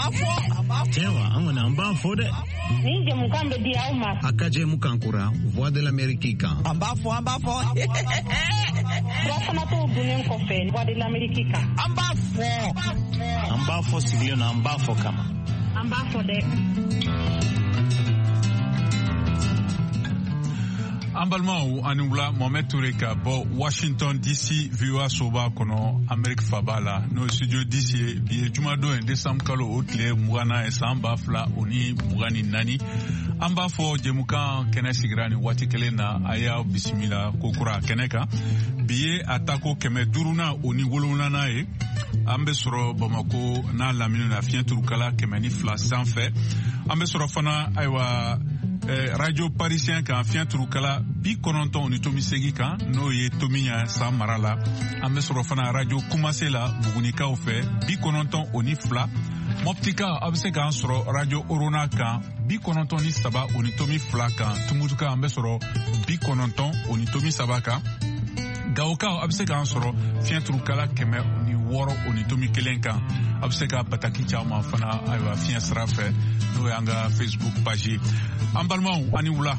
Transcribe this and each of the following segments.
Tewa, angona amba fode. Ni je mukambe di auma. Akaje mukankura, Voix de l'Amérique kan. Amba fo. Wasana to bunen ko fe, Voix de l'Amérique kan. Amba fo sigile na amba fo kama. Amba fode. Ambalmau anula Mohamed Touré ka bo Washington DC VOA soba kono Amerique fabala no studio DC bi jumado en décembre kalo otle mugana esamba fla oni mugani nani amba fo jemukan kenesigrani watikele na aya bismillah kokura keneka biye atako keme duruna oni wolona nae ambe soro Bamako na laminu na fienturu kala kemeni fla sans fait ambe soro fana aywa radio parisien kan fiɲɛ turu kala 90 ni tomi segi kan n'o ye tomiya san mara la an bɛ sɔrɔ fana radio kumase la bugunikaw fɛ 92 mɔptika a bɛ se k'an sɔrɔ radio orona kan 93 ni tomi 2 kan tumutuka an bɛ sɔrɔ 90 ni tomi 3 kan gawokaw a bɛ se k'an sɔrɔ fiɲɛ turu kala 106 ni tomi 1 kan a bɛ se ka bataki caman fana ayiwa fiɲɛ sira fɛ n'o ye an ka Facebook page an balimaw ani wula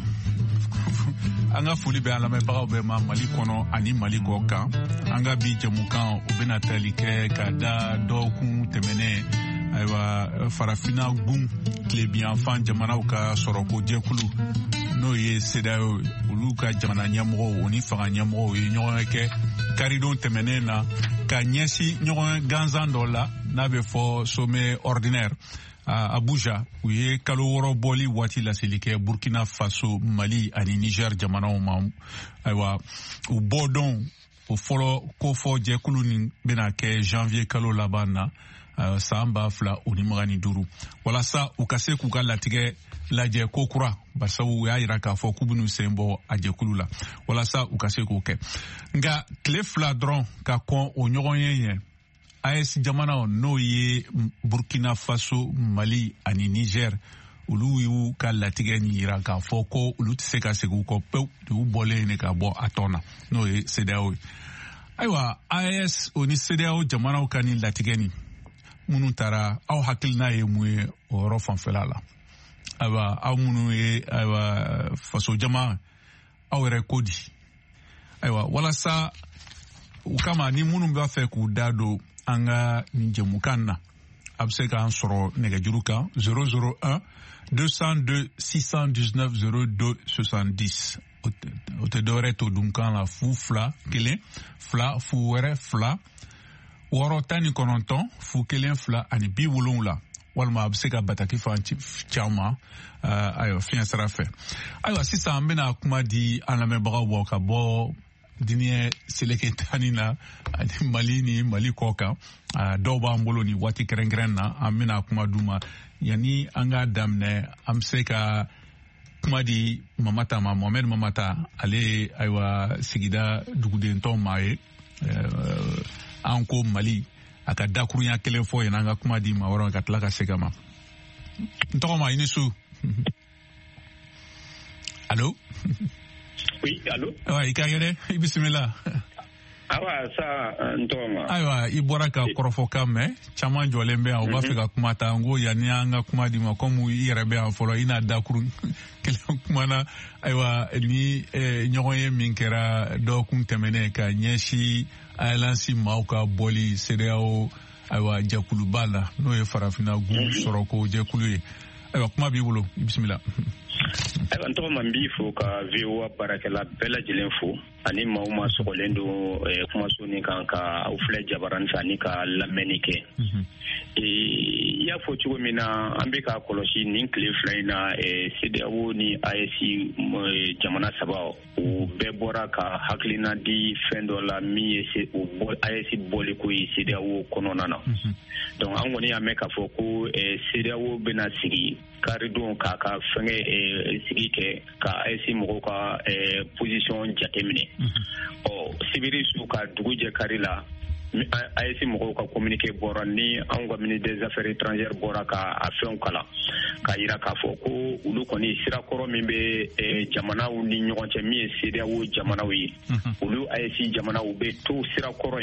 an ka foli bɛ an lamɛnbagaw bɛɛ ma Mali kɔnɔ ani Mali kɔ kan an ka bi jɛmukan u bɛna tali kɛ ka da dɔgɔkun tɛmɛnen ayiwa farafina gun tilebiyanfan jamanaw ka sɔrɔko jɛkulu n'o ye CEDEAO olu ka jamana ɲɛmɔgɔw o ni fanga ɲɛmɔgɔw ye ɲɔgɔn kɛ karidon tɛmɛnen na ka ɲɛsi ɲɔgɔn gansan dɔ la n'a bɛ fɔ sommet ordinaire Abuja u ye kalo 6 bɔli waati laseli kɛ Burkina Faso, Mali ani Niger jamanaw ma ayiwa u bɔ dɔn o fɔlɔ ko fɔ jɛkulu nin bɛna kɛ janvier kalo laban na san 2025 walasa u ka se k'u ka latigɛ lajɛ ko kura barisa u y'a yira k'a fɔ k'u bɛn'u sen bɔ a jɛkulu la walasa u ka se k'o kɛ nka tile 2 dɔrɔn ka kɔn o ɲɔgɔn ye ɲɛ AES jamanaw n'o ye Burkina Faso, Mali ani Niger olu y'u ka latigɛ ni yira k'a fɔ ko olu tɛ se ka segin u kɔ pewu u bɔlen ne ka bɔ a tɔn na n'o ye CEDEAO ye ayiwa AES o ni CEDEAO jamanaw ka ni latigɛ ni minnu taara aw hakilina ye mun ye o yɔrɔ fanfɛla la ayiwa aw minnu ye ayiwa faso jama aw yɛrɛ ko di ayiwa walasa u kama ni minnu b'a fɛ k'u da don an ka nin jɛmukan na a bɛ se k'an sɔrɔ nɛgɛjuru kan 001 202 619 02 70 o tɛ dɔwɛrɛ to dunkan la fu 2 1 2 fu wɛrɛ 2 619 fu 1 2 ani 70 walima a bɛ se ka bataki fan caman ayiwa fiɲɛ sira fɛ ayiwa sisan an bɛna kuma di an lamɛnbagaw bɔ ka bɔ diinɛ seleke tani na ani Mali ni Mali kɔ kan dɔw b'an bolo ni waati kɛrɛnkɛrɛn na an bɛna kuma d'u ma yanni an ka daminɛ an bɛ se ka kuma di Mamata ma Mohamed Mamata ale ayiwa sigida dugudentɔ maa ye an ko Mali a ka dakurunya kelen fɔ yen an ka kuma di maa wɛrɛ ka tila ka segin ma n tɔgɔ ma i ni su allo. Oui, allô? Awa, i ka gɛrɛ i bisimila. Awa, sa n tɔgɔ ma. Ayiwa, i bɔra ka kɔrɔfɔkan mɛn caman jɔlen bɛ yan u b'a fɛ ka kuma ta n ko yanni an ka kuma di ma komi i yɛrɛ bɛ yan fɔlɔ i n'a dakuru kelen kumana ayiwa ni ɲɔgɔn ye min kɛra dɔgɔkun tɛmɛnen ka ɲɛsin alliance maaw ka bɔli CEDEAO ayiwa jɛkuluba la n'o ye farafina gun sɔrɔko jɛkulu ye ayiwa kuma b'i bolo i bisimila. Ayiwa n tɔgɔ ma n b'i fo ka VOA baarakɛla bɛɛ lajɛlen fo ani maaw ma sɔgɔlen don kumaso nin kan ka aw filɛ jabarani fɛ ani ka lamɛnni kɛ. I y'a fɔ cogo min na an bɛ ka kɔlɔsi nin tile 2 in na CEDEAO ni AES jamana 3 u bɛɛ bɔra ka hakilina di fɛn dɔ la min ye AES bɔliko ye CEDEAO kɔnɔna na. Donc an kɔni y'a mɛn k'a fɔ ko CEDEAO bɛna sigi karidon k'a ka fɛngɛ sigi kɛ ka AES mɔgɔw ka position jateminɛ. Sibiri su ka dugu jɛ kari la AES mɔgɔw ka communiqué bɔra ni an ka ministre des affaires étrangères bɔra ka a fɛnw kalan k'a yira k'a fɔ ko olu kɔni sirakɔrɔ min bɛ jamanaw ni ɲɔgɔn cɛ min ye CEDEAO jamanaw ye olu AES jamanaw bɛ to sirakɔrɔ